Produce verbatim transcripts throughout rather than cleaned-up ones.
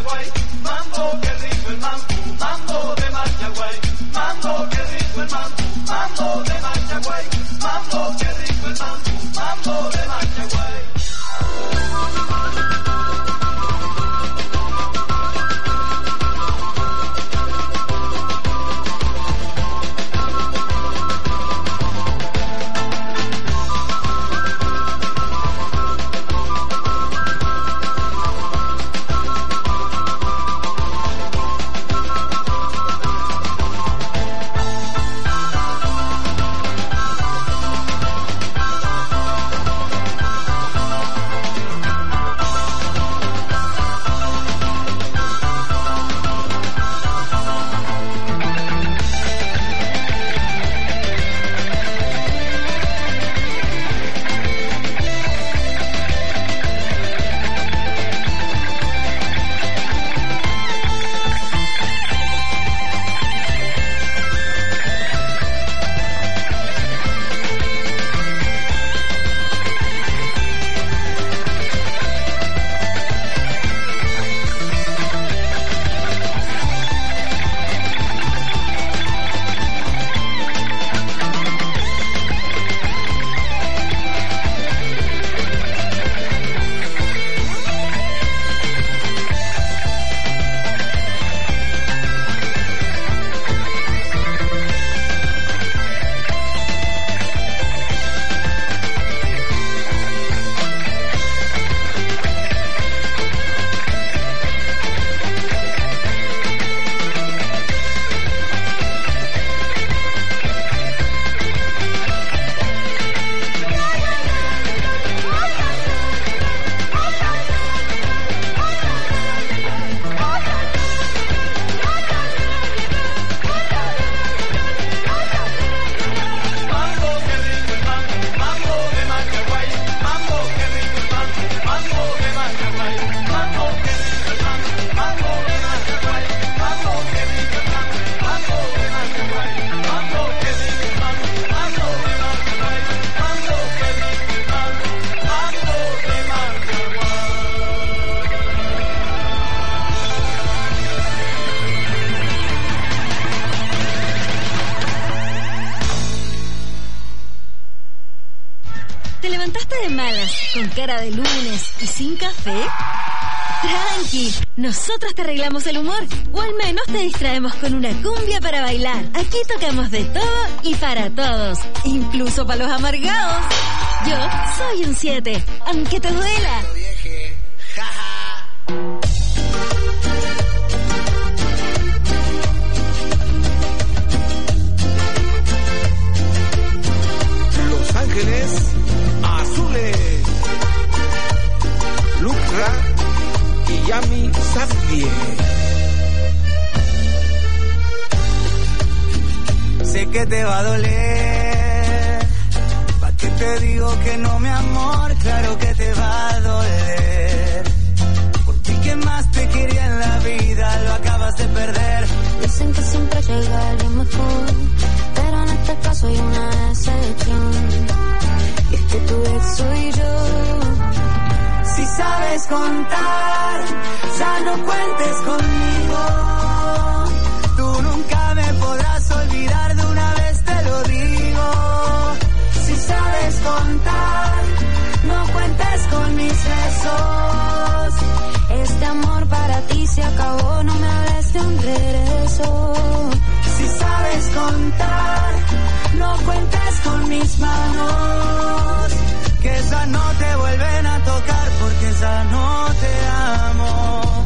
Machaguay, mambo, qué rico el mambo, mambo de Machaguay, mambo, qué rico el mambo, mambo de Machaguay, mambo, qué rico el mambo, mambo de Machaguay. ¿Con cara de lunes y sin café? Tranqui, nosotros te arreglamos el humor, o al menos te distraemos con una cumbia para bailar. Aquí tocamos de todo y para todos, incluso para los amargados. Yo soy un siete, aunque te duela. Los Ángeles Azules, Lucra y Yami Sadie. Sé que te va a doler, ¿pa' qué te digo que no, mi amor? Claro que te va a doler, porque el que más te quería en la vida lo acabas de perder. Dicen que siempre llega alguien mejor, pero en este caso hay una excepción. Y es que tu ex soy yo. Si sabes contar, ya no cuentes conmigo. Tú nunca me podrás olvidar, de una vez te lo digo. Si sabes contar, no cuentes con mis besos. Este amor para ti se acabó, no me hables de un regreso. Si sabes contar, no cuentes con mis manos, que ya no te vuelven a tocar porque ya no te amo.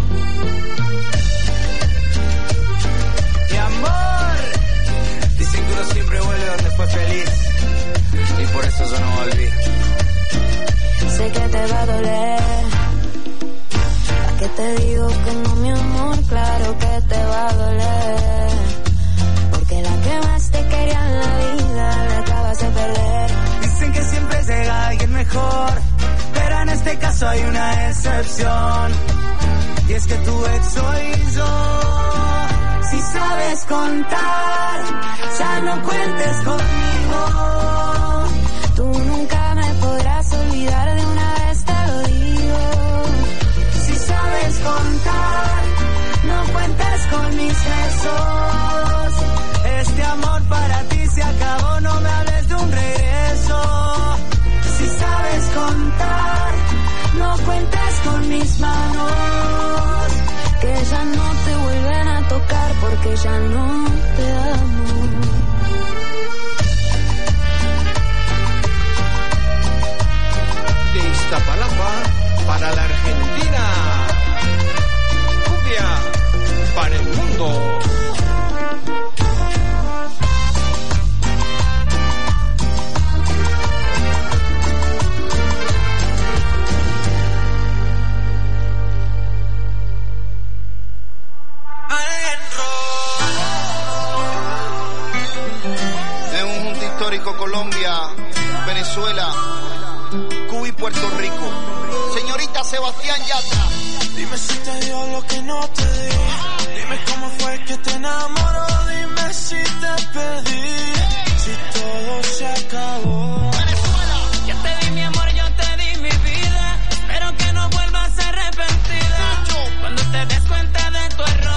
Mi amor, dicen que uno siempre vuelve donde fue feliz, y por eso yo no volví. Sé que te va a doler, ¿para qué te digo que no, mi amor? Claro que te va a doler, porque la que más te quería en la vida la acabas de perder. Dicen que siempre llega alguien mejor, pero en este caso hay una excepción, y es que tu ex soy yo. Si sabes contar, ya no cuentes conmigo. Tú nunca me podrás olvidar, de una vez te lo digo. Si sabes contar, mis besos. Este amor para ti se acabó, no me hables de un regreso. Si sabes contar, no cuentes con mis manos, que ya no te vuelven a tocar porque ya no te amo. De Iztapalapa para la Argentina, cumbia para el mundo. Colombia, Venezuela, Cuba y Puerto Rico. Señorita Sebastián Yatra. Dime si te dio lo que no te di. Dime cómo fue que te enamoró. Dime si te perdí. Si todo se acabó. Venezuela. Yo te di mi amor, yo te di mi vida. Espero que no vuelvas arrepentida. Cuando te des cuenta de tu error.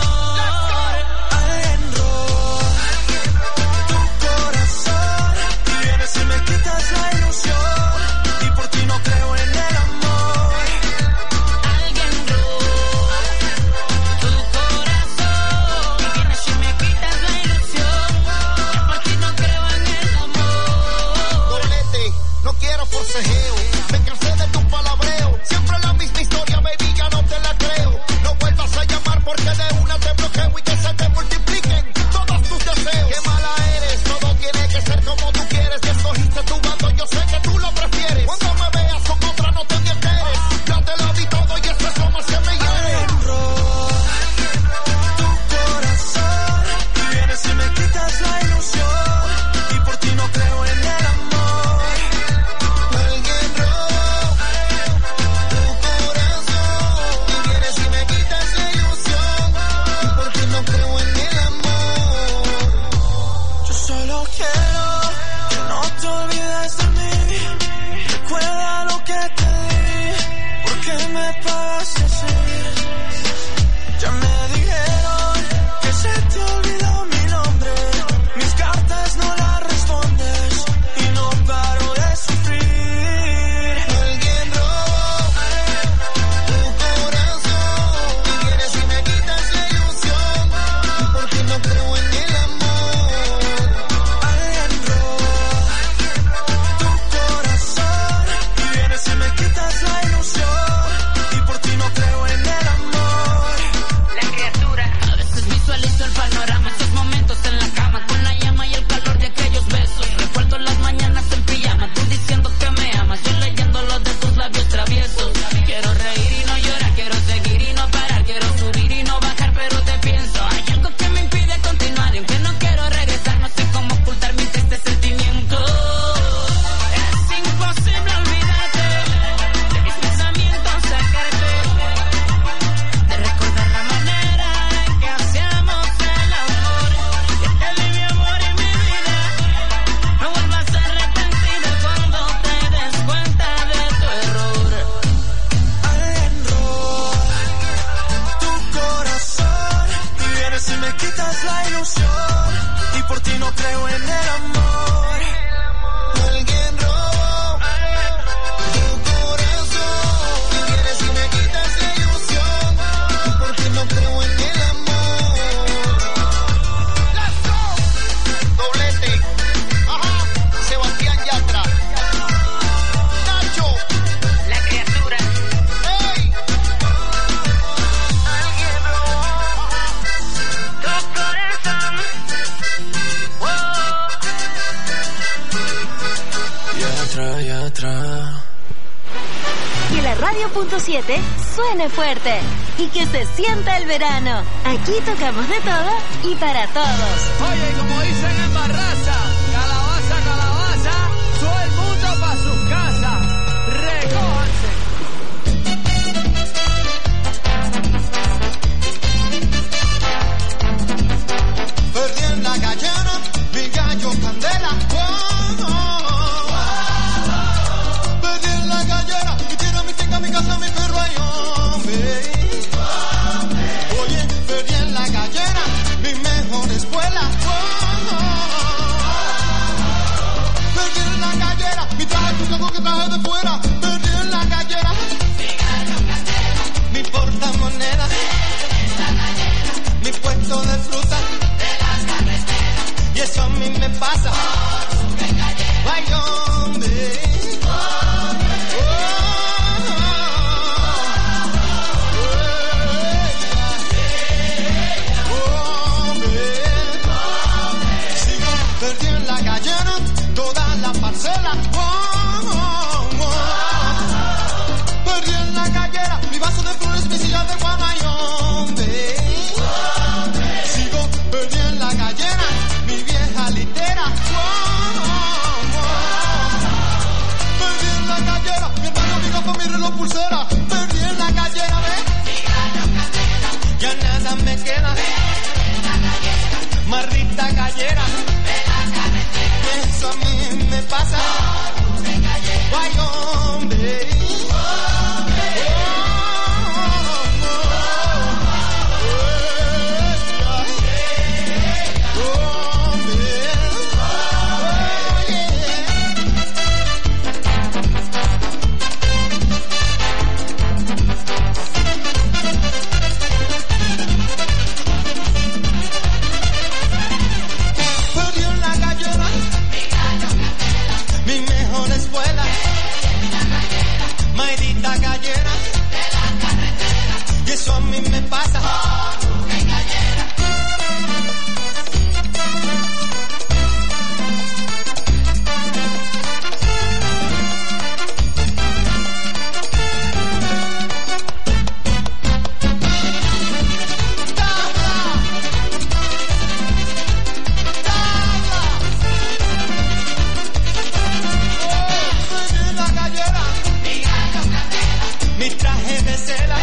Si me quitas la ilusión y por ti no creo en el amor. Alguien roba tu corazón y vienes si me quitas la ilusión y por ti no creo en el amor. Doblete, no quiero forcejeo, me cansé de tu palabreo. Siempre la misma historia, baby, ya no te la creo. No vuelvas a llamar porque de una te bloqueo y que se te multipliquen todos tus deseos. Qué mala eres, todo tiene que ser como tú quieres. Escogiste tu bando, yo sé que tú lo prefieres. Cuando me veas con otra no te enteres. Ya te lo di todo y eso es lo más que me hiere. Tu corazón y vienes y me quitas la ilusión y por ti no creo en el amor. Alguien robó tu corazón y vienes y me quitas la ilusión y por ti no creo en el amor. Yo solo quiero que no te olvides de mí. Recuerda lo que te di. ¿Por qué me pagaste así? Ya me dijeron que se te olvidó mi nombre. Mis cartas no las respondes y no paro de sufrir. Alguien robó tu corazón y vienes y me quitas la ilusión y por ti no creo en el amor. Alguien robó tu corazón y vienes y me quitas la ilusión y por ti no creo en el amor. La criatura, a veces visualizo el panorama, esos momentos en la cama con la llama y el calor de aquellos besos. Recuerdo las mañanas en pijama, tú diciendo que me amas, yo leyendo los de tus labios traviesos. Quiero reír y no llorar, quiero seguir y no parar, quiero subir y no bajar, pero te pienso. Hay algo que me impide continuar y aunque no quiero regresar, no sé cómo ocultar mi triste sentimiento. Es imposible olvidarte de mis pensamientos, sacarte de recordar la manera en que hacíamos el amor. Yo te di mi amor y mi vida, no vuelvas a arrepentirte cuando te des cuenta de tu error. Alguien robó tu corazón y vienes y me quitas la ilusión y por ti no creo en el amor. Alguien robó tu corazón y vienes y me quitas la ilusión y por ti no creo en el amor. Let's go. Doblete, ajá, Sebastián Yatra, Nacho, La criatura, hey. alguien robó tu corazón. Y atrás, y atrás. Que la radio punto siete suene fuerte y que se sienta el verano. Aquí tocamos de todo y para todos. Oye, como dicen en Barraza, calabaza, calabaza, todo el mundo pa' sus casas. Recójanse. Perdí en la gallera, mi gallo candela. Oh, oh, oh. Perdí en la gallera, mi tierra, mi finca, mi casa, mi perro, ay, hombre. Oye, perdí en la gallera, nada me queda. Maldita gallera, eso a mí me pasa. Guay, hombre. Maldita gallera de la carretera, y eso a mí me pasa. Oh, qué gallera. Mi traje de seda,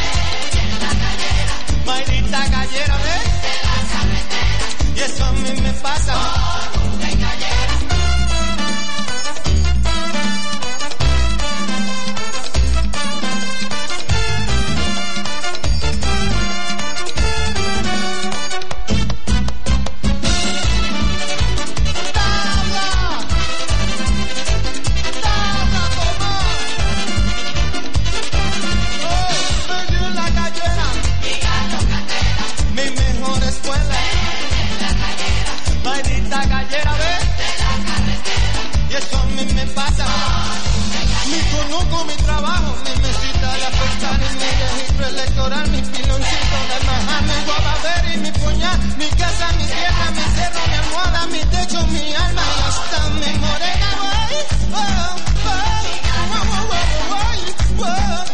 maldita gallera de la carretera, y eso a mí me pasa. Oh, de gallera. Maldita gallera, ve, y eso a mí me pasa. Mi conozco mi trabajo, mi mesita de afeitar y mi registro electoral, mi piloncito de majar, mi guabavera y mi puñal, mi casa, mi tierra, mi cerro, mi almohada, mi techo, mi alma y hasta mi morena, güey. Oh, oh, oh, oh, oh, oh, oh.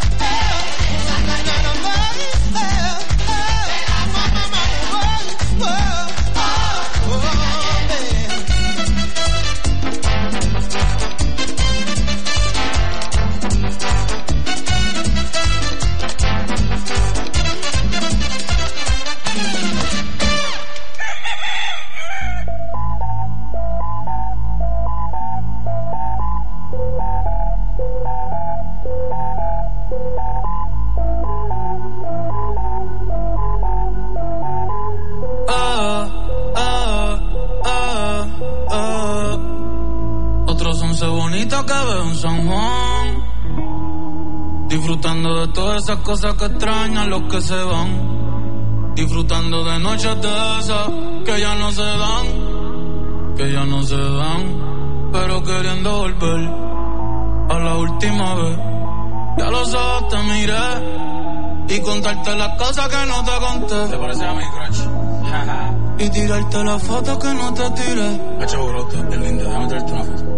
San Juan, disfrutando de todas esas cosas que extrañan los que se van, disfrutando de noches de esas que ya no se dan, que ya no se dan, pero queriendo volver a la última vez. Ya los ojos te miré y contarte las cosas que no te conté. ¿Te parece a mi crush? Y tirarte las fotos que no te tiré. Hacho brote, el lindo, déjame traerte una foto.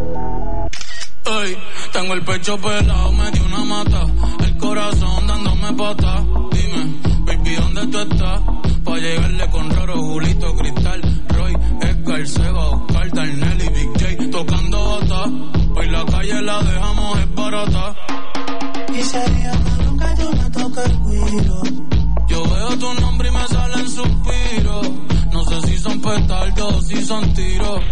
Ey, tengo el pecho pelado, me dio una mata, el corazón dándome pata. Dime, baby, ¿dónde tú estás? Pa' llegarle con Roro, Julito, Cristal, Roy, Edgar, Seba, Oscar, Darnell y Big J tocando bata. Hoy la calle la dejamos es barata. Y sería cabrón que yo me toque el cuiro. Yo veo tu nombre y me salen suspiros. No sé si son petardos o si son tiros.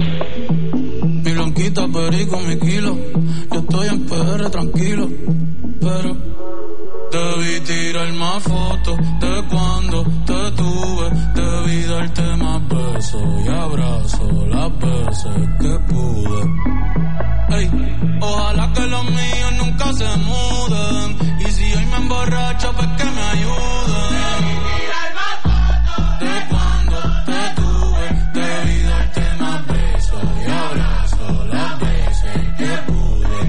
Mi blanquita, perico, mi kilo. Yo estoy en P R tranquilo, pero debí tirar más fotos de cuando te tuve. Debí darte más besos y abrazos las veces que pude. Ey, ojalá que los míos nunca se muden. Y si hoy me emborracho, pues que me ayuden. De cuando te tuve, debí darte más besos y abrazos las veces que pude.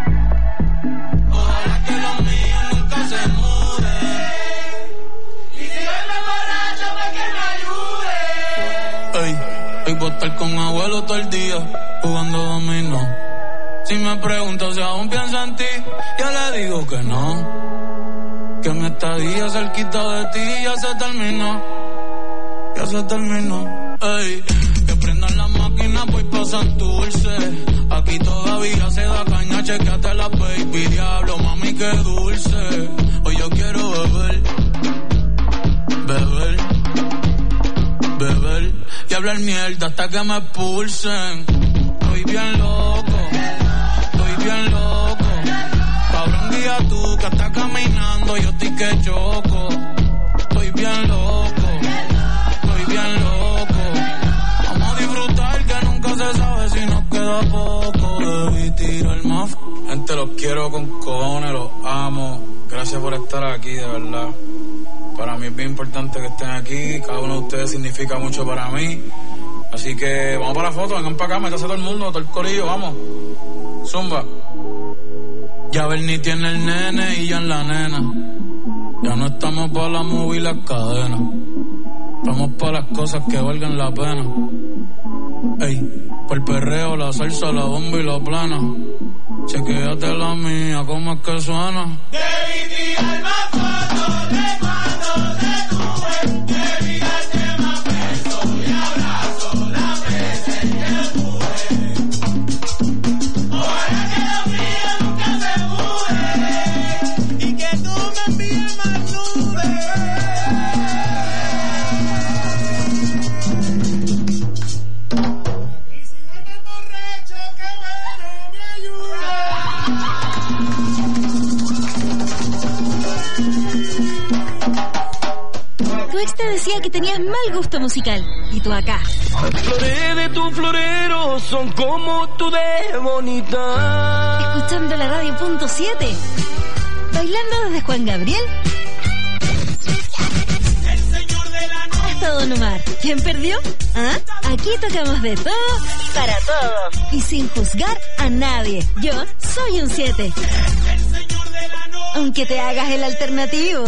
Ojalá que los míos nunca se muden. Y si hoy me emborracho, pues que me ayuden. Ey, hoy voy a estar con abuelo todo el día jugando dominó. Si me pregunto si aún pienso en ti, yo le digo que no. Que mi estadía cerquita de ti ya se terminó. Ya se terminó. Ey, que prendan las máquinas, voy pa' Santurce. Aquí todavía se da caña, chequeate la baby. Diablo, mami, qué dulce. Hoy yo quiero beber, beber. y hablar mierda hasta que me expulsen. Estoy bien loco, estoy bien loco. Cabrón, guía tú que estás caminando, yo estoy que choco. Estoy bien loco, estoy bien loco. Vamos a disfrutar que nunca se sabe si nos queda poco. Debí tirar más. Gente, los quiero con cojones, los amo. Gracias por estar aquí, de verdad. Para mí es bien importante que estén aquí. Cada uno de ustedes significa mucho para mí. Así que vamos para la foto, vengan para acá, métase todo el mundo, todo el corillo, vamos. Zumba. Ya Bernie tiene el nene y ya en la nena. Ya no estamos para la movie y las cadenas. Estamos para las cosas que valgan la pena. Ey, por el perreo, la salsa, la bomba y la plana. Chequéate la mía, ¿cómo es que suena? Debí tirar más fotos de cuando te tuve. Debí darte más besos y abrazos las veces que pude. Ojalá que lo mío nunca se mude y que tú me envíes más nubes. Y si eres borracho, que bueno me ayuda. Tu ex te decía que tenías mal gusto musical y tú acá, Flores de tu florero son como tú de bonita. escuchando la radio punto siete, bailando desde Juan Gabriel hasta Don Omar. ¿Quién perdió? ¿Ah? Aquí tocamos de todo para todos y sin juzgar a nadie. Yo soy un siete, aunque te hagas el alternativo.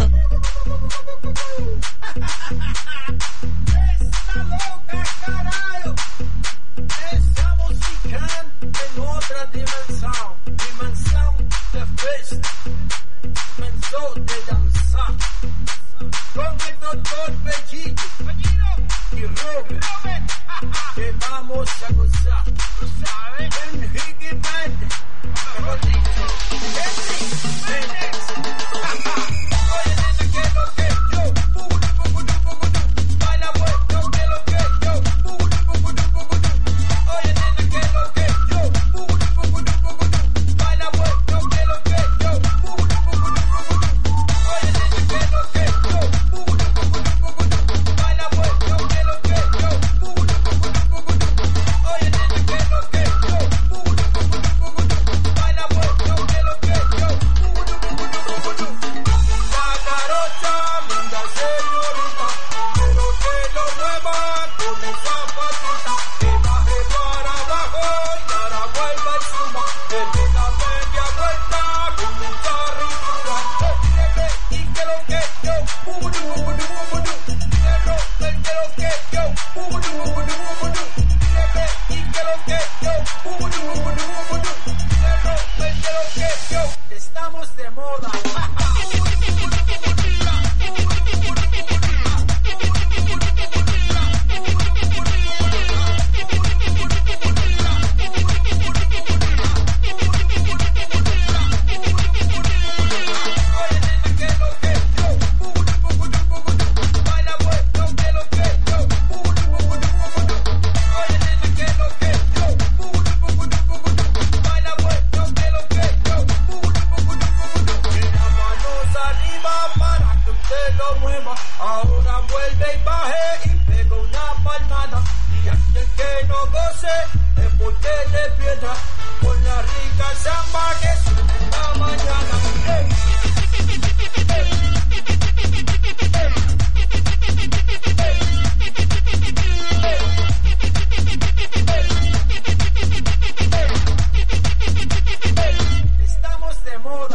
Esta loca, carajo. Esa música en otra dimensión. Dimensión de fiesta. Dimensión de danzar. Con el doctor Bellito y Robert, que vamos a gozar. ¿Tú sabes? En Hickey Band. Mejor dicho, en Oye, nena, que lo que yo, pugudu, pugudu, pugudu, baila bueno, que lo que yo, pugudu, pugudu, pugudu. Oye, nena, que lo que yo, pugudu, pugudu, pugudu, baila bueno, que lo que yo, pugudu, pugudu, pugudu. Oye, nena, que lo que yo, pugudu, pugudu, pugudu, baila bueno, que lo que yo, pugudu, pugudu, pugudu. Oye, nena, que lo que yo, pugudu, pugudu, pugudu, baila bueno, que lo que yo, pugudu, pugudu, pugudu. La carocha, linda señorita, quiero que lo mueva con esa patita, que baje para abajo y ahora vuelva y suba, que dé la media vuelta con mucha ricura. Y que lo que yo, pugudu, pugudu, pugudu, que lo que lo que yo, pugudu, pugudu, pugudu, y que lo que yo, pugudu, pugudu, pugudu, que lo que lo que yo, estamos de moda. Ahora vuelve y baje y pega una palmada. Y aquel que no goce es porque de piedra. Con la rica samba que sube en la mañana. Hey. Estamos de moda.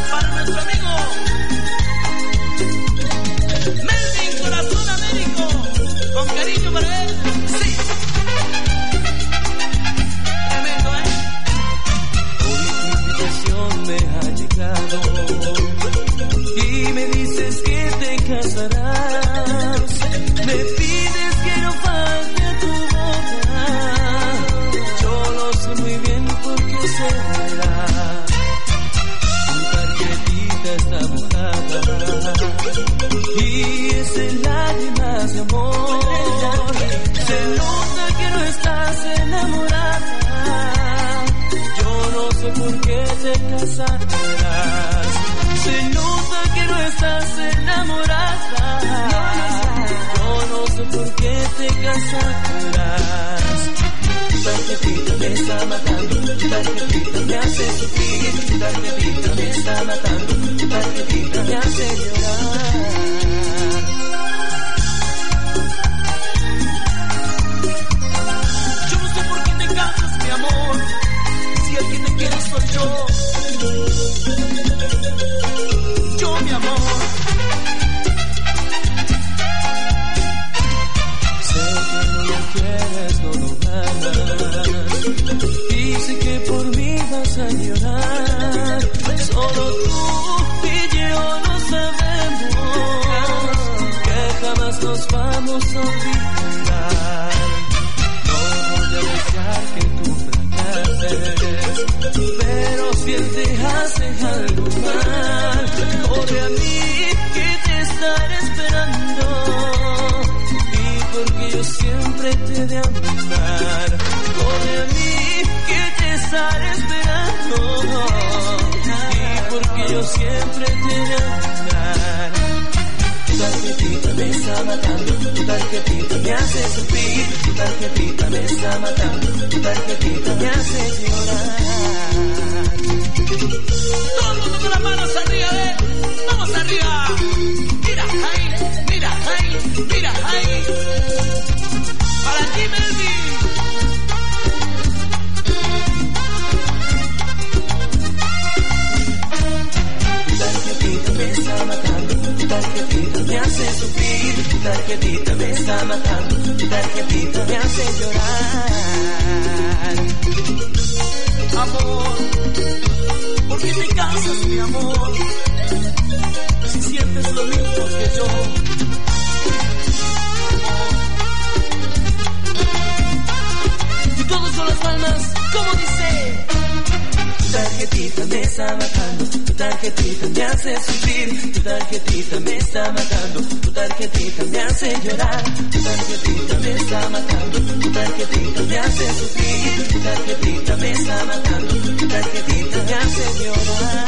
para nuestro amigo Melvin Corazón Américo, con cariño para él. Sí, tremendo, ¿eh? Hoy tu invitación me ha llegado y me dices que te casarás. Me pides que no falte a tu boda. Yo lo sé muy bien porque será. Tu tarjetita está mojada y es en lágrimas de amor. Se nota que no estás enamorada. Yo no sé por qué te casarás. Se nota que no estás enamorada. Yo no sé por qué te casarás. Tu tarjetita me está matando. Tu tarjetita me hace sufrir. Tu tarjetita me está matando. Tu tarjetita me hace llorar. Yo no sé por qué te casas, mi amor, si el que te quiere soy yo. Yo, mi amor. Sé que no lo quieres, no lo amas. Y sé que por mí vas a llorar. Solo tú y yo no sabemos que jamás nos vamos a olvidar. No voy a desear que tú fracases, pero si él te hace algo mal, corre a mí que te estaré esperando. Y porque yo siempre te he de amar, corre a mí que te estaré esperando. Y porque yo siempre te he de amar. Tu tarjetita me está matando, tu tarjetita me hace sufrir, tu tarjetita me está matando, tu tarjetita me hace llorar. Todo el mundo con las manos arriba, ¿eh? Vamos arriba. Mira ahí, mira ahí, mira ahí. Para ti, Melvin. Tu tarjetita me está matando, tu tarjetita me hace sufrir, tu tarjetita me está matando, tu tarjetita me hace llorar. Amor, ¿por qué te cansas, mi amor? Si sientes lo mismo que yo. Y todos con las palmas, como dice. Tu tarjetita me está matando, tu tarjetita me hace sufrir, tu tarjetita me está matando, tu tarjetita me hace llorar, tu tarjetita me está matando, tu tarjetita me hace sufrir, tu tarjetita me está matando, tu tarjetita me hace llorar.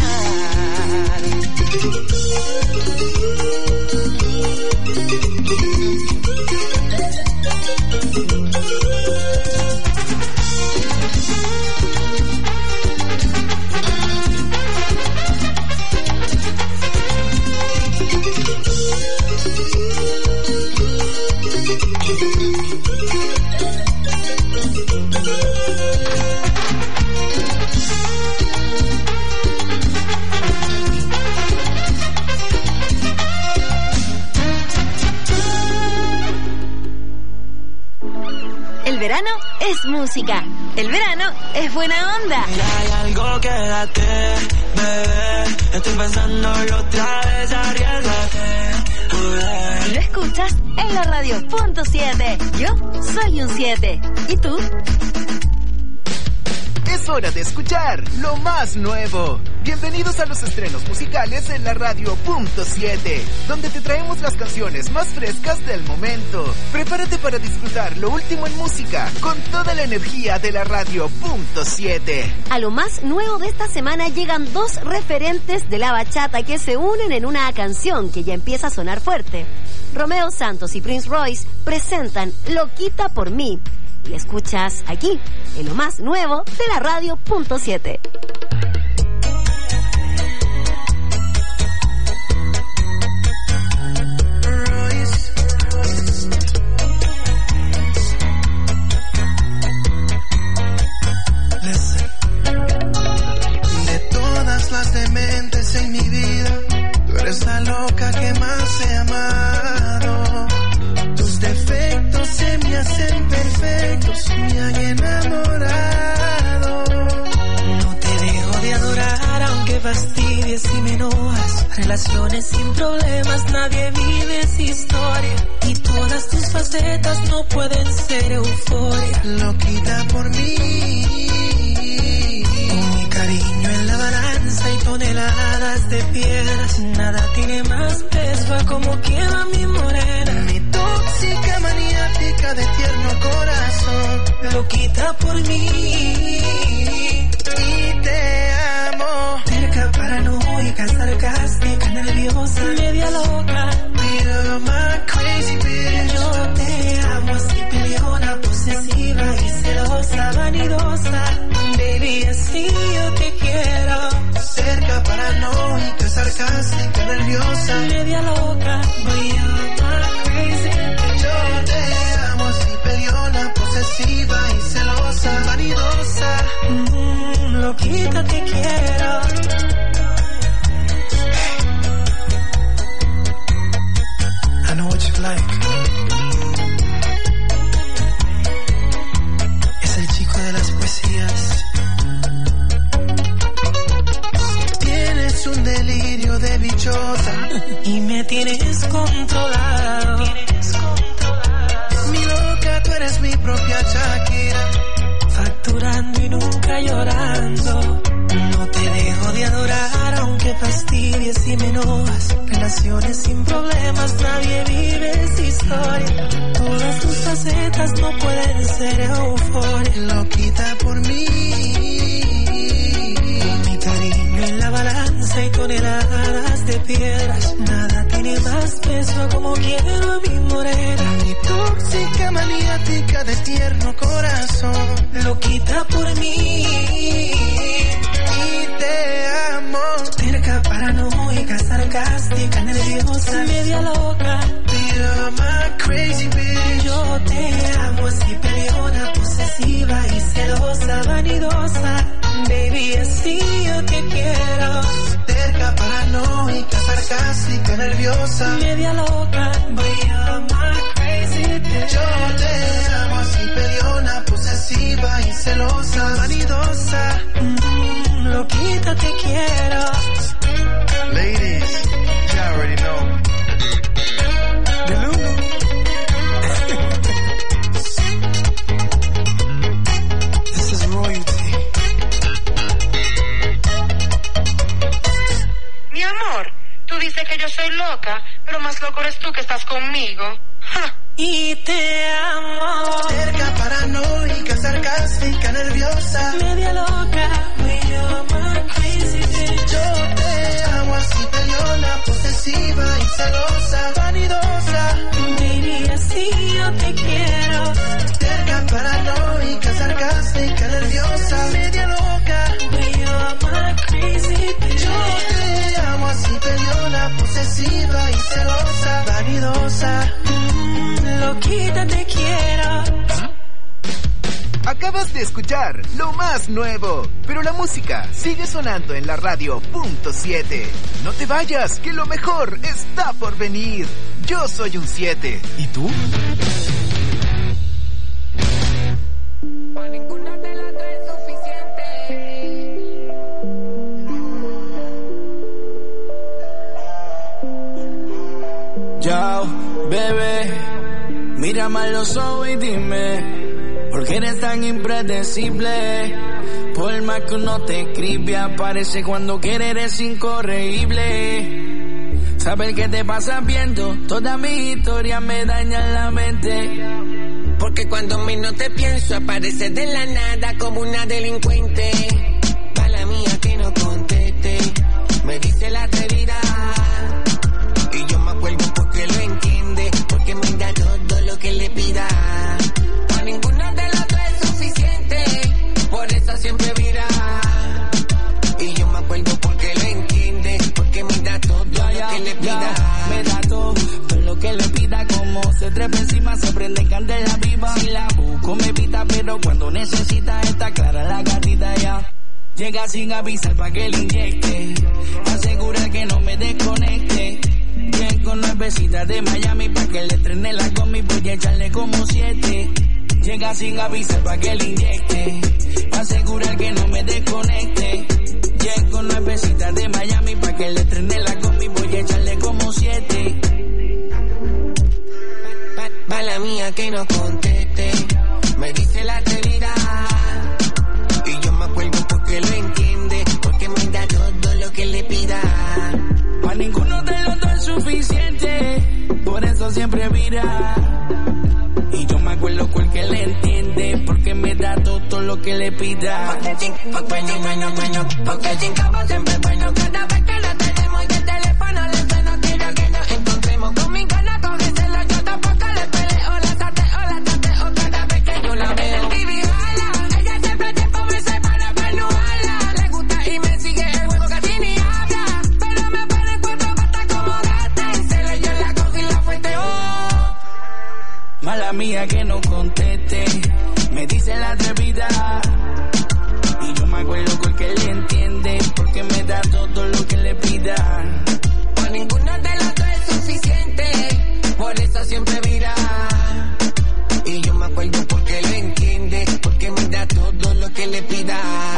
El verano es música. El verano es buena onda. Y hay algo que date, bebé. Estoy pensándolo otra vez, arriesgate. Lo escuchas en la radio punto siete. Yo soy un siete. ¿Y tú? Es hora de escuchar lo más nuevo. Bienvenidos a los estrenos musicales en la radio punto siete, donde te traemos las canciones más frescas del momento. Prepárate para disfrutar lo último en música con toda la energía de la radio punto siete. A lo más nuevo de esta semana llegan dos referentes de la bachata que se unen en una canción que ya empieza a sonar fuerte. Romeo Santos y Prince Royce presentan Loquita por mí. Y la escuchas aquí, en lo más nuevo de la radio punto siete. De todas las dementes en mi loca que más he amado. Tus defectos se me hacen perfectos, me han enamorado. No te dejo de adorar aunque fastidies y me enojas. Relaciones sin problemas, nadie vive esa historia. Y todas tus facetas no pueden ser euforia. Loquita por mí, con mi cariño en la balanza y toneladas de piedras. Nada tiene más peso a como quiera mi morena. Mi tóxica maniática de tierno corazón. Loquita por mí y te amo. Terca, paranoica, sarcástica, nerviosa, media loca. You're my crazy bitch. Yo te amo así peleona, posesiva y celosa, vanidosa. Baby, así yo te quiero. Cerca, paranoica, sarcástica, nerviosa, media loca. But you're my crazy bitch. Yo te amo así peleona, posesiva y celosa, vanidosa. Mm, loquita te quiero. I know what you like. Es el chico de las poesías. Tienes un delirio de bichota y me tienes controlado. Mi loca, tú eres mi propia Shakira. Facturando y nunca llorando. No te dejo de adorar aunque fastidies y me enojas. Relaciones sin problemas, nadie vive esa historia. Todas tus facetas no pueden ser euforia. Loquita por mí, mi cariño en la balanza y toneladas de piedras. Nada tiene más peso como quiero a mi morena. Mi tóxica maniática de tierno corazón. Loquita por mí y te amo. Terca, paranoica, sarcástica, nerviosa, media loca. You're my crazy bitch. Yo te amo así peleona, posesiva y celosa, vanidosa. Baby, así yo te quiero. Terca, paranoica, sarcástica, nerviosa, media loca. But you're my crazy bitch. Yo te amo así peleona, posesiva y celosa, vanidosa. Mm, loquita te quiero. Ladies, you already know. The Lulu. This is royalty. Mi amor, tú dices que yo soy loca, pero más loco eres tú que estás conmigo. ¡Ja! Y te amo. Cerca, paranoica, sarcástica, nerviosa, media loca. You're my crazy bitch. Yo te amo así peleona, posesiva y celosa, vanidosa. Baby, así yo te quiero. Cerca, paranoica, sarcástica, nerviosa, media loca. You're my crazy bitch. Yo te amo así peleona, posesiva y celosa, vanidosa. Mm, loquita te quiero. Acabas de escuchar lo más nuevo, pero la música sigue sonando en la radio punto siete. No te vayas, que lo mejor está por venir. Yo soy un siete. ¿Y tú? Para ninguna de las tres es suficiente. Yo, bebé, mírame a los ojos y dime. ¿Por qué eres tan impredecible? Por más que uno te escribe, aparece cuando quiere, eres incorregible. Saber qué te pasa viendo toda mi historia me daña la mente. Porque cuando menos te pienso, aparece de la nada como una delincuente. Mala mía que no conteste, me dice la realidad. Y yo me acuerdo porque lo entiende, porque me da todo lo que le pida. A ninguna de las tres es suficiente, por eso siempre vira. Y yo me acuerdo porque lo entiende, porque me da todo ya, lo ya, que le pida. Ya, me da todo, todo lo que le pida, como se trepa encima, se prende candela viva. Si la busco me evita, pero cuando necesita está clara la gatita ya. Llega sin avisar pa' que le inyecte, asegurar que no me desconecte. nuevecita de Miami pa' que le estrene la gomi, voy a echarle como siete. Llega sin avisar pa' que le inyecte, pa' asegurar que no me desconecte. Llego nuevecita de Miami pa' que le estrene la gomi, voy a echarle como siete. Mala mía que no conteste, me dice la atrevida. Y yo me acuerdo porque lo entiende, porque me da todo lo que le pida. Pa' ninguno de los dos es suficiente, por eso siempre vira. Y yo me acuerdo porque le entiende, porque me da todo lo que le pida. Porque ching, porque bueno, bueno, porque chincamos siempre bueno. Cada vez que la tenemos y el teléfono le suena, quiero que nos encontremos. Con mi gana cógeselo, yo tampoco le peleo. La sateo, la tateo cada vez que yo la veo. Y vihala, ella siempre tiempo me separa para no hablar. Le gusta y me sigue el juego, casi ni habla. Pero me pone cuatro patas como gata. Y se le yo la cojo y la fueteo. Mala mía que no conteste, me dice la atrevida. Y yo me acuerdo porque le entiende, porque me da todo lo que le pida. Por ninguna de las dos es suficiente, por eso siempre mira. Y yo me acuerdo porque le entiende, porque me da todo lo que le pida.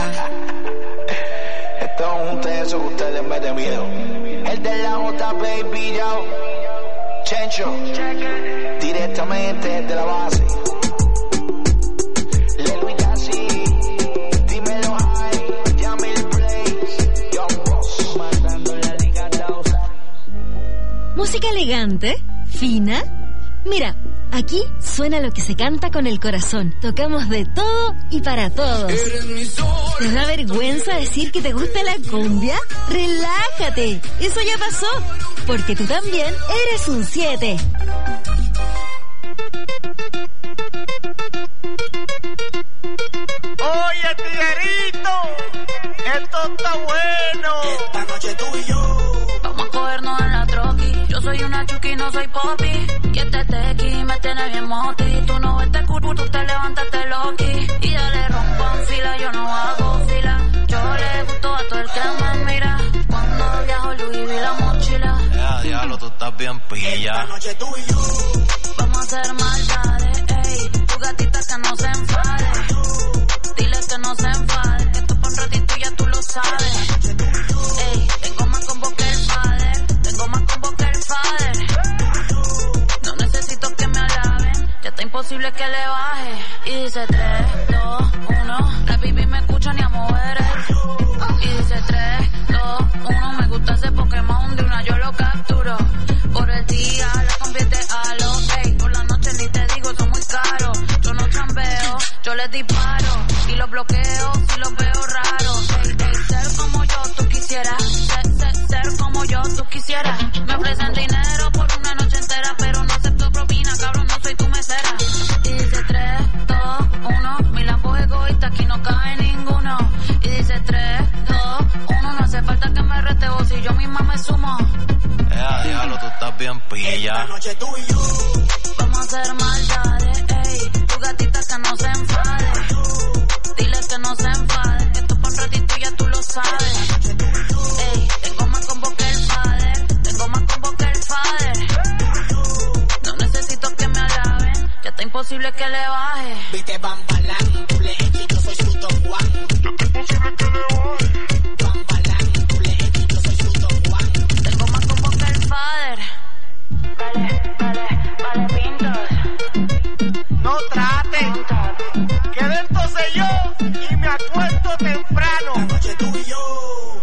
Esto es un tenso que ustedes me den miedo. El de la J, baby, yo. Chencho. Directamente desde la base. Lelo Casi. Dímelo high. Yamil Blaze. Young Boss. Matando la liga Dausa. Música elegante, fina. Mira, aquí suena lo que se canta con el corazón. Tocamos de todo y para todos. ¿Te da vergüenza decir que te gusta la cumbia? ¡Relájate! Eso ya pasó, porque tú también eres un siete. Oye, tiguerito, esto está bueno. Esta noche tú y yo vamos a cogernos en la troqui. Yo soy una chuki, no soy popi. Y este tequi me tiene bien moti. Tú no ves este curvo, tú te levantaste loqui. Y dale rompan fila, yo no hago fila. Yo le gusto a todo el que me mira. Cuando viajo Louis vi la mochila. Ya, diablo, tú estás bien pilla. Esta noche tú y yo vamos a hacer maldades, ey. Tu gatita que no se enfade. Dile que no se enfade. Esto por un ratito ya tú lo sabes. Ey, tengo más combo que el father. Tengo más combo que el father. No necesito que me alaben. Ya está imposible que le baje. Y dice tres, dos, uno. La baby me escucha ni a mover el. Y dice tres, dos, uno. Me gusta ese Pokémon de una yo lo capturo. Por el día la convierte a lo. Ey, por la noche ni te digo, son muy caros. Yo no chambeo, yo les disparo. Y los bloqueo si los veo raros. Ey, ey, ser como yo tú quisieras. Ser, ser, ser como yo tú quisieras. Me ofrecen dinero por una noche entera, pero no acepto propina, cabrón, no soy tu mesera. Y dice tres, dos, uno. Mi lampo egoísta, aquí no cabe ninguno. Y dice tres, dos, uno. No hace falta que me reteo si yo misma me sumo. Ya, diablo, tú estás bien pilla. esta noche tú y yo vamos a hacer maldades, ey. Tu gatita que no se enfade. Dile que no se enfade. Esto por un ratito ya tú lo sabes. Ey, tengo más combo que el father. Tengo más combo que el father. No necesito que me alaben. Ya está imposible que le baje. Viste Bambalán, doble X, yo soy su Don Juan. ya está imposible que le baje. Bambalán, doble X, yo soy su Don Juan. Tengo más combo que el father. Vale, vale, vale, pintos. No traten, que dentro sé yo y me acuesto temprano. Esta noche tú y yo.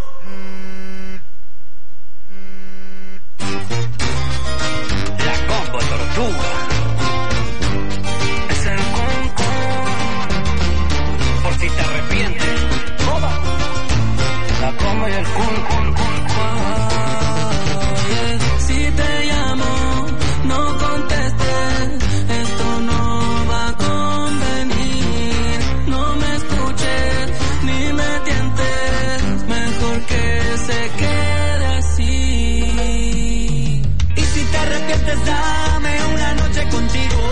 La combo tortuga. Es el concon. Por si te arrepientes. La combo y el con con con si te llamo, no contestes. Esto no va a convenir. No me escuches ni me tientes. Mejor que se quede así. Y si te arrepientes, dame una noche contigo.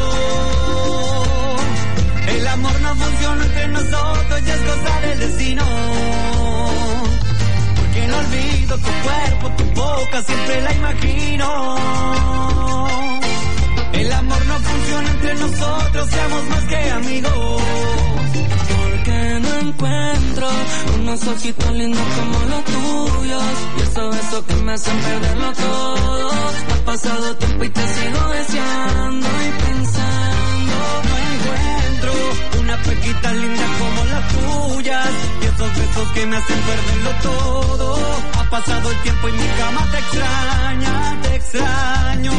El amor no funciona entre nosotros y es cosa del destino. Porque no olvides olvido tu cuerpo, tu boca, siempre la imagino. El amor no funciona entre nosotros, seamos más que amigos. Porque no encuentro unos ojitos lindos como los tuyos, y esos besos que me hacen perderlo todo. Ha pasado tiempo y te sigo deseando y pensando. No encuentro una pequita linda como las tuyas, y esos besos que me hacen perderlo todo. Ha pasado el tiempo y mi cama te extraña, te extraño.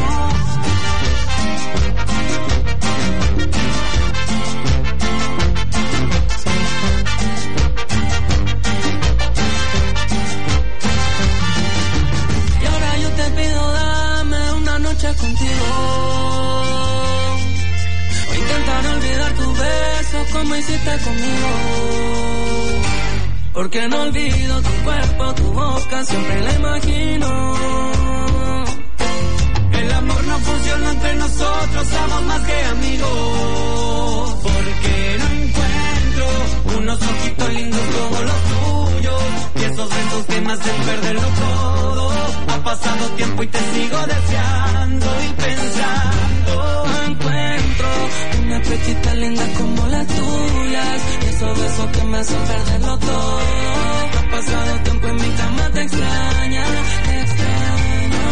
Y ahora yo te pido, dame una noche contigo, o intentar olvidar tus besos como hiciste conmigo. Porque no olvido tu cuerpo, tu boca, siempre la imagino. El amor no funciona entre nosotros, somos más que amigos. Porque no encuentro unos ojitos lindos como los tuyos, y esos besos que me hacen perderlo todo. Ha pasado tiempo y te sigo deseando y pensando. No encuentro una pechita linda como las tuyas, y esos besos que me hacen perderlo todo. Ha pasado tiempo y mi cama te extraña, te extraño.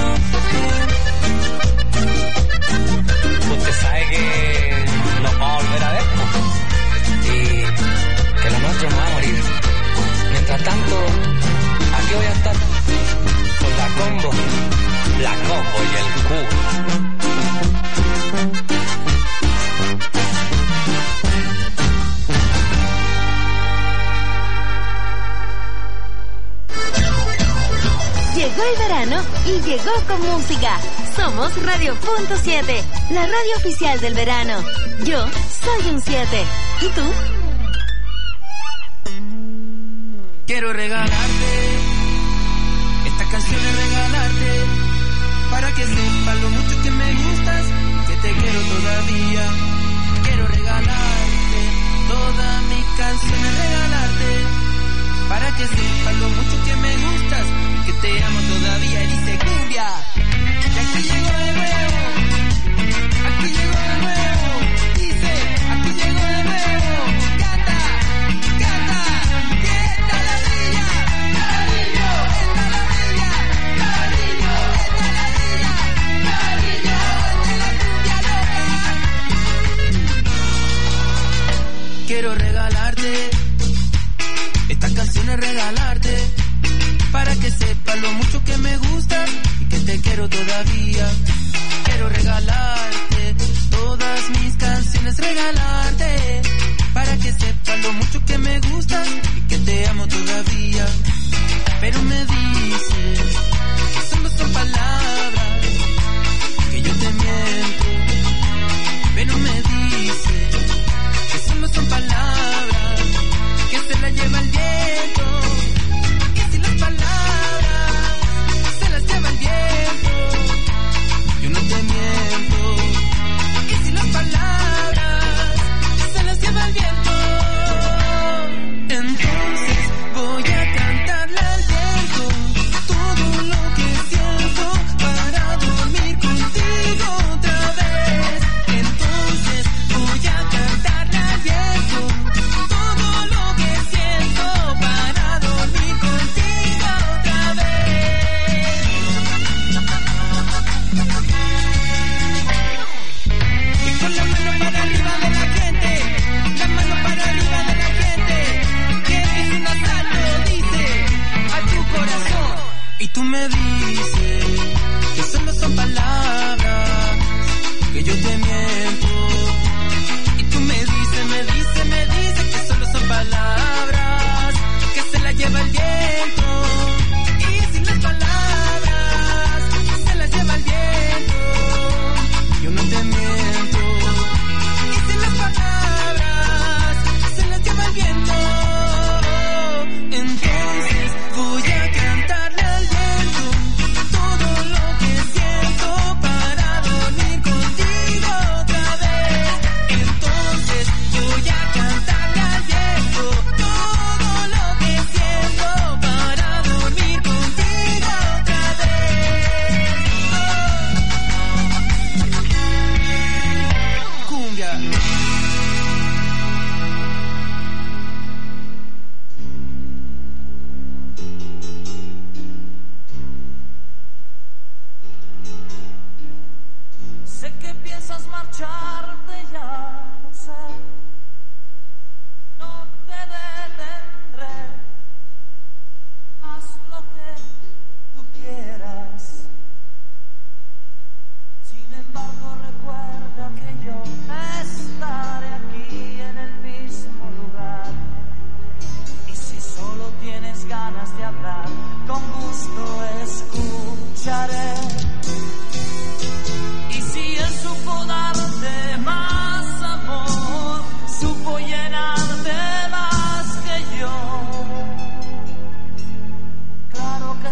Usted sabe que nos vamos a volver a ver, y que lo nuestro no va a morir. Mientras tanto, aquí voy a estar con la combo, la combo y el Q. Llegó el verano y llegó con música. Somos Radio Punto siete, la radio oficial del verano. Yo soy un siete. ¿Y tú? Quiero regalarte esta canción, es regalarte para que sepas lo mucho que me gustas, que te quiero todavía. Quiero regalarte todas mis canciones, regalarte para que sepas lo mucho que me gustas, que te amo todavía. Y dice cumbia, y aquí llegó de nuevo, aquí llegó de nuevo, dice, aquí llegó de nuevo, canta, canta, que esta la niña, la niño, esta la niña, la niño, esta la niña, la niño, esta la cumbia loca. Quiero regalarte estas canciones, regalarte para que sepas lo mucho que me gustas y que te quiero todavía. Quiero regalarte todas mis canciones, regalarte para que sepas lo mucho que me gustas y que te amo todavía. Pero me dices que solo son palabras, que yo te miento. Pero me dices que solo son palabras, que se las lleva el viento. Palabras se las lleva el viento. Yo no te miento, que si las palabras se las lleva el viento, entonces voy a cantarle al viento todo lo que siento para dormir contigo otra vez. Entonces voy a cantarle al viento todo lo que siento para dormir contigo. Y tú me dices que solo son palabras, que yo te miento. Y tú me dices, me dices, me dices que solo son palabras, que se las lleva el viento. Y sin las palabras se las lleva el viento. Yo no te miento. Y sin las palabras se las lleva el viento. Entonces voy a cantarle al viento todo lo que siento para dormir contigo otra vez. Entonces voy a cantarle al viento todo lo que siento para dormir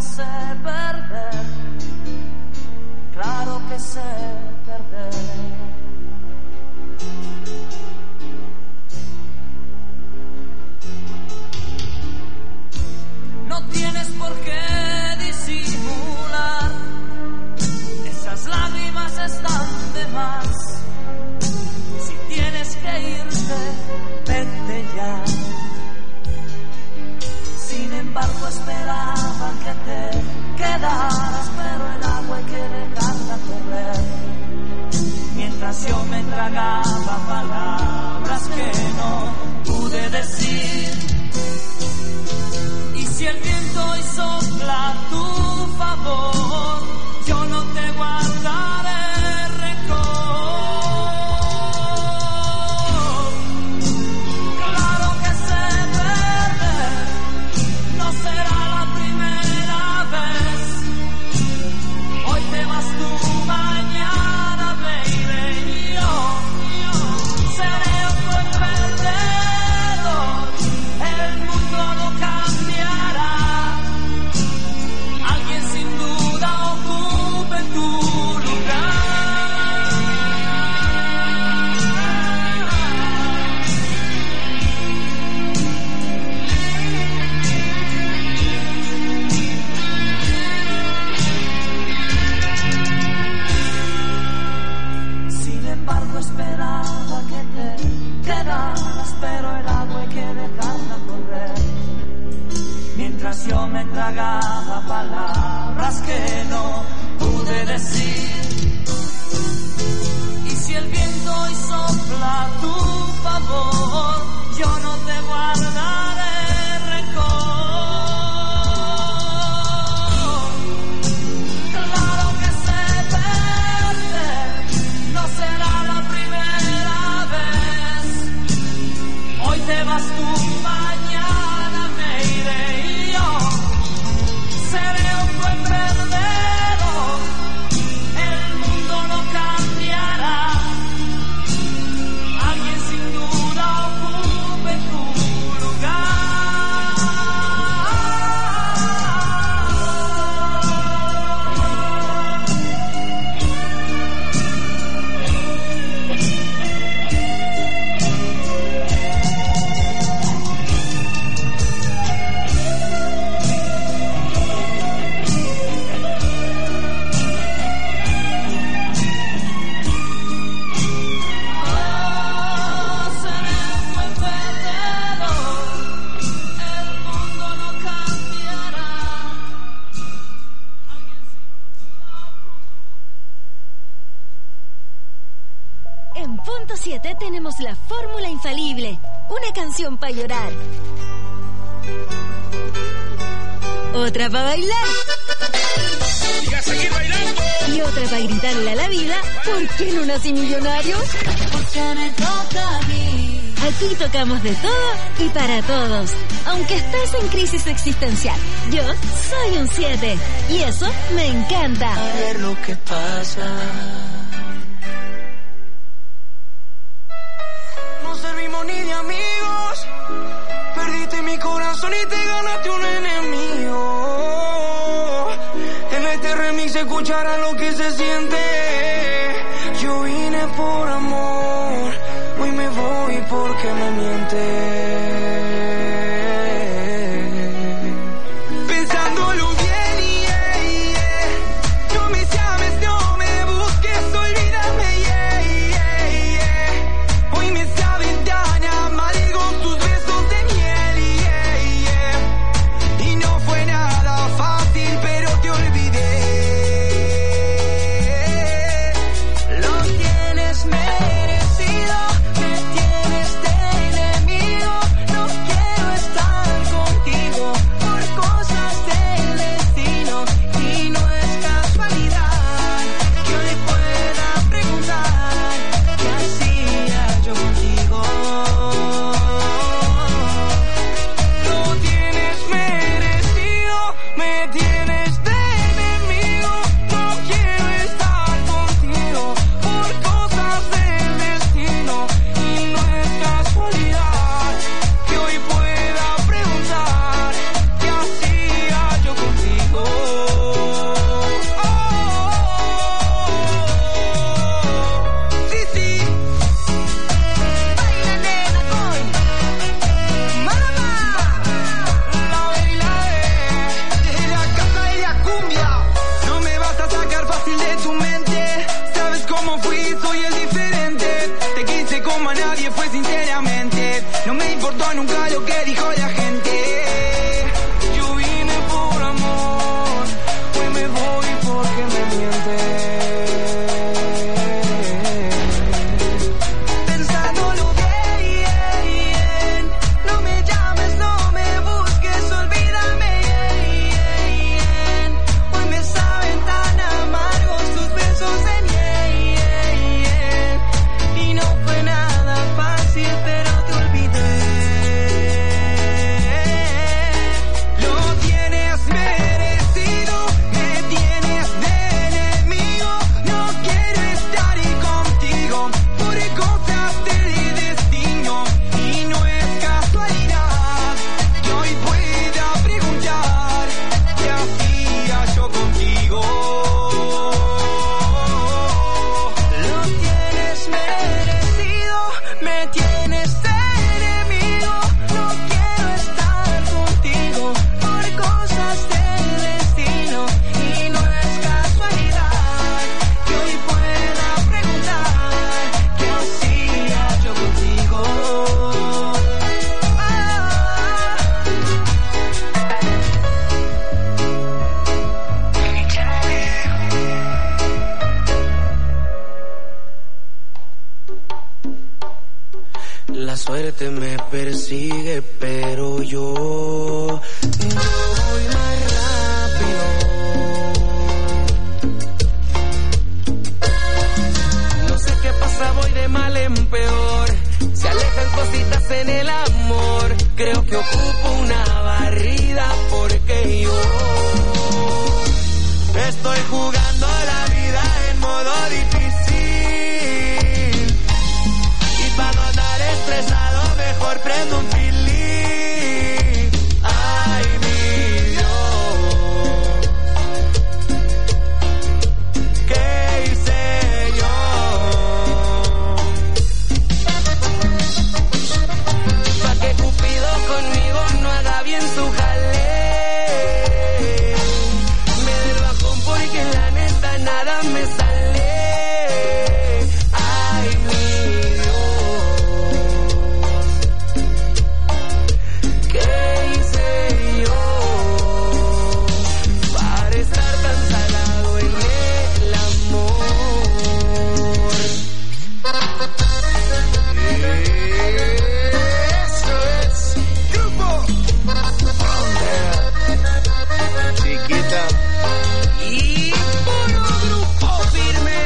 sé perder, claro que sé perder. No tienes por qué disimular, esas lágrimas están de más. Si tienes que irte, vete ya. Sin embargo esperaba que te quedaras, pero el agua hay que dejarla correr. Mientras yo me tragaba palabras que no pude decir. Y si el viento hoy sopla a tu favor, yo no te guardaré rencor. Claro que sé perder, no será la primera vez. Hoy te vas tú, mañana, baby, y yo, yo seré otro perdedor. El mundo no cambiará. Alguien sin duda ocupe tu lugar. Sin embargo esperaba que te quedaras, pero el agua hay que dejarla correr. Mientras yo me tragaba palabras que no pude decir. Y si el viento hoy sopla a tu favor, yo no te guardaré rencor. Claro que sé perder, no será la primera vez. Hoy te vas tú, mañana me iré y yo seré un buen perdedor. El mundo no cambiará. Alguien sin duda ocupe tu lugar. Seré un buen perdedor. El mundo no cambiará. En Punto siete tenemos la fórmula infalible. Una canción para llorar. Otra para bailar. Y a seguir bailando. Y otra para gritarle a la vida, ¿por qué no nací millonario? Porque me toca a mí. Aquí tocamos de todo y para todos. Aunque estés en crisis existencial, yo soy un siete. Y eso me encanta. A ver lo que pasa. No servimos ni de amigos. Perdiste mi corazón y te ganaste un enemigo. En este remix se escuchará lo que se siente. Yo vine por amor, hoy me voy porque me miente. Pensándolo bien, yeah, yeah. No me llames, no me busques, olvídame, yeah, yeah, yeah. Hoy me saben tan amargo tus besos de miel, yeah, yeah. Y no fue nada fácil, pero te olvidé. Lo tienes merecido, me tienes de enemigo. suerte me persigue, pero yo, yo voy más rápido. No sé qué pasa, voy de mal en peor. Se alejan cositas en el amor. Creo que ocupo una barrida porque yo estoy jugando la vida en modo difícil. Y para no andar estresado, mejor prendo un pilín. Ay, mi Dios, ¿qué hice yo? Pa' que Cupido conmigo no haga bien su jale. Me del bajón porque la neta nada me sale. Ay, mi Dios, ¿qué hice yo para estar tan salado en el amor? Eso es Grupo Chiquita. y puro grupo firme.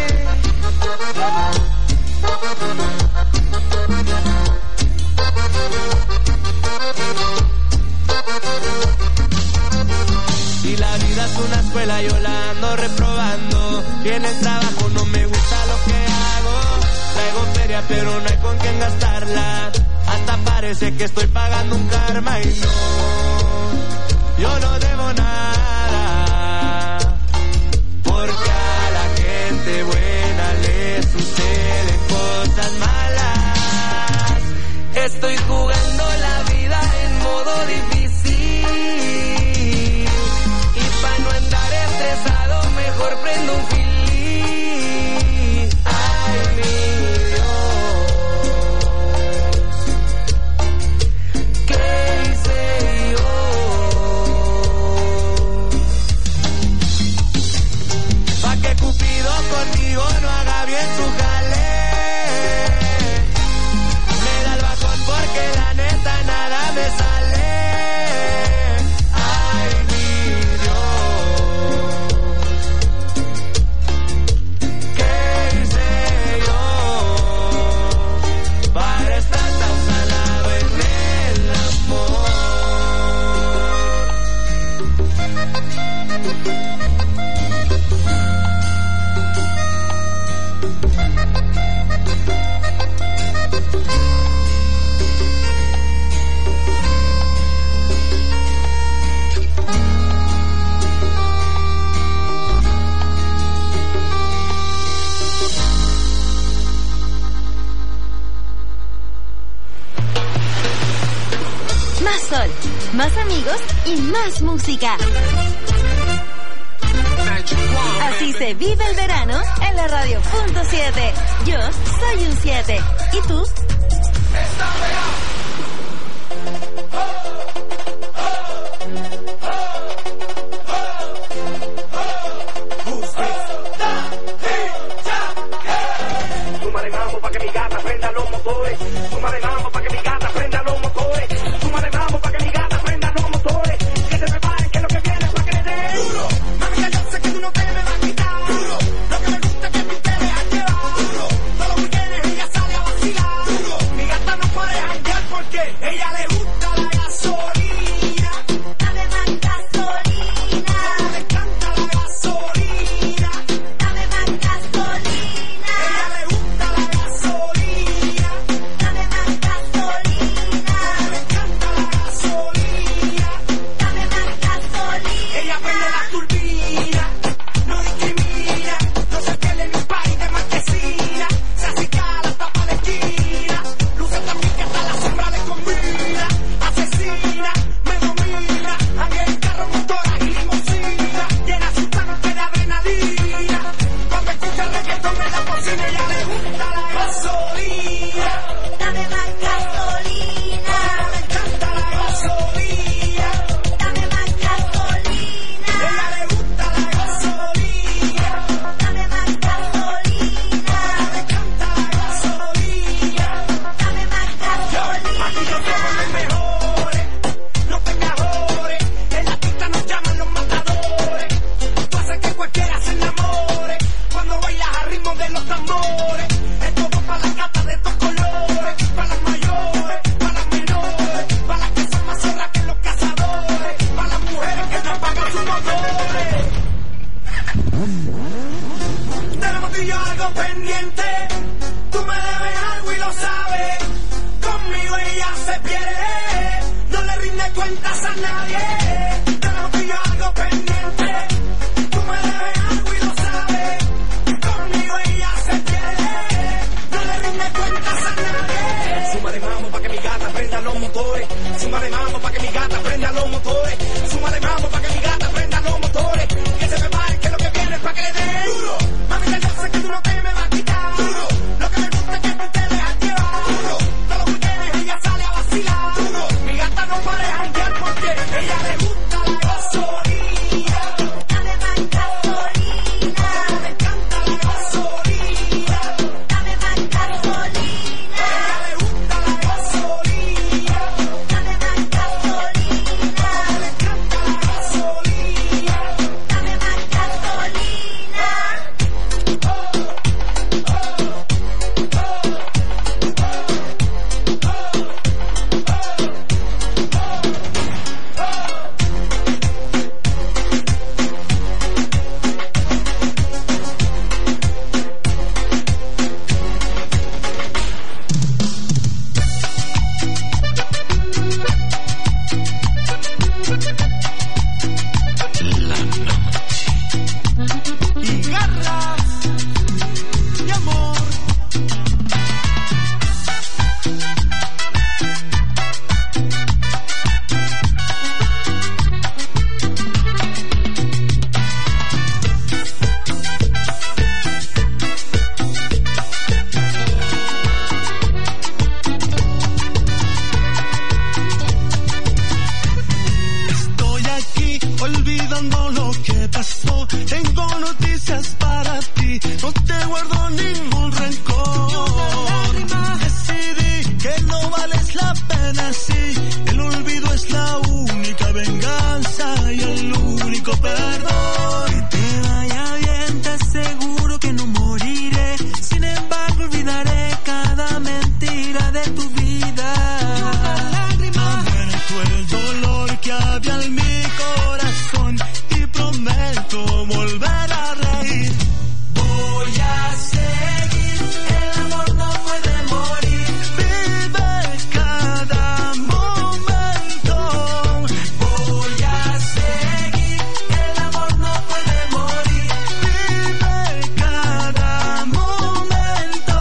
Si la vida es una escuela, yo la ando reprobando. Y en el trabajo no me gusta lo que hago. Traigo feria, pero no hay con quién gastarla. Hasta parece que estoy pagando un karma y no, yo no debo nada. Porque a la gente buena le suceden cosas malas. Estoy jugando la vida en modo difícil. Y para no andar estresado, mejor prendo un filín. Ay, mi Dios, ¿qué hice yo? Pa' que Cupido conmigo no haga bien su jale. Me da el bajón porque la neta nada me sale. Ay, mi Dios, ¿qué hice yo para estar tan salado en el amor? Más sol, más amigos y más música. Así se vive el verano en la radio punto siete. Yo soy un siete. ¿Y tú? Súmale mambo pa' que mi gata prenda los motores. Súmale mambo pa' que mi gata prenda los motores. Súmale mambo pa' que mi gata prenda los motores. Que se preparen que lo que viene es pa' que le den duro. Mami, ya yo sé que tú no te me vas a quitar duro. Lo que me gusta es que tú te dejas llevar duro. Todos los weekends ella sale a vacilar duro. Mi gata no puede janguear. Tenemos tú y yo algo pendiente. Tú me debes algo y lo sabes. Conmigo ella se pierde. No le rinde cuentas a nadie. Tenemos tú y yo algo pendiente. Tú me debes algo y lo sabes. Conmigo ella se pierde. No le rinde cuentas a nadie. Suma de mambo pa' que mi gata prenda los motores. Suma de mambo pa' que mi gata prenda los motores. Suma de mambo pa' que mi gata prenda los motores. Que se prepare que lo que viene es pa' que le den duro. Mami, yo sé que tú no te me vas a quitar duro. Lo que me gusta es que tú te dejas llevar duro. Todos los weekends ella sale a vacilar duro. Mi gata no para de janguear porque ella le gusta la gasolina. Dame más gasolina. Le encanta la gasolina. Dame más gasolina. Ella le gusta la gasolina. Dame más gasolina. Le encanta la gasolina. Dame más gasolina. Y garras y amor. Estoy aquí olvidando lo que pasó. Tengo noticias para ti. No te guardo ningún rencor. Decidí que no vales la pena si el olvido es la única venganza y el único perdón. Que te vaya bien, te aseguro que no moriré. Sin embargo, olvidaré cada mentira de tu vida. Aumento el dolor que había en mi corazón y prometo volver a reír. Voy a seguir, el amor no puede morir. Vive cada momento. Voy a seguir, el amor no puede morir. Vive cada momento.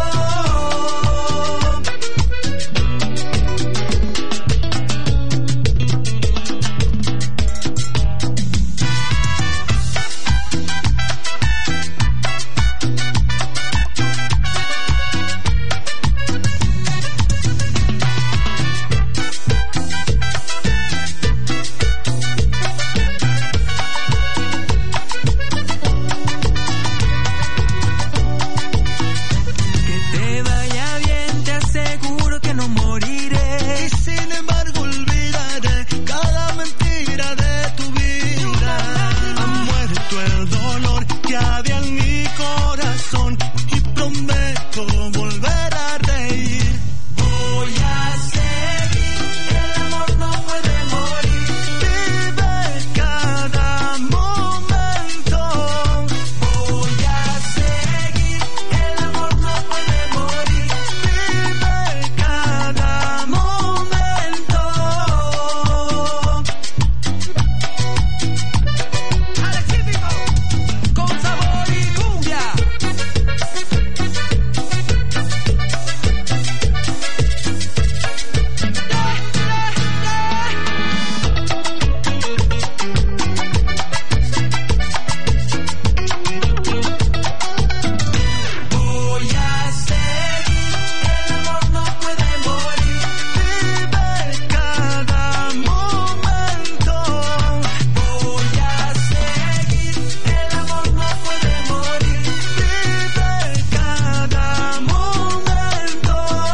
Que te vaya bien, te aseguro que no moriré. Y sin embargo olvidaré cada mentira de tu vida. Ha muerto el dolor que había en mi corazón y prometo volver a reír. Voy a seguir, el amor no puede morir. Vive cada momento. Voy a seguir, el amor no puede morir. Vive cada momento. Alexífico, con sabor y cumbia. Voy a seguir, el amor no puede morir. Vive cada momento. Voy a seguir, el amor no puede morir. Vive cada momento.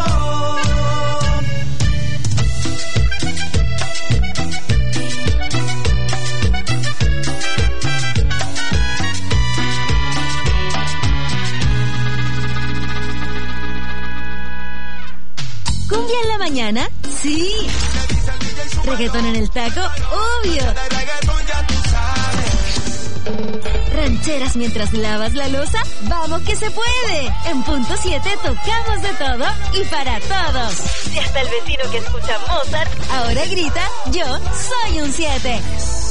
¿Cumbia en la mañana? Sí. ¿Reggaetón en el taco? Obvio. De reggaetón ya tú sabes. ¿Rancheras mientras lavas la loza? ¡Vamos que se puede! En Punto siete tocamos de todo y para todos. Si hasta el vecino que escucha Mozart ahora grita, yo soy un siete.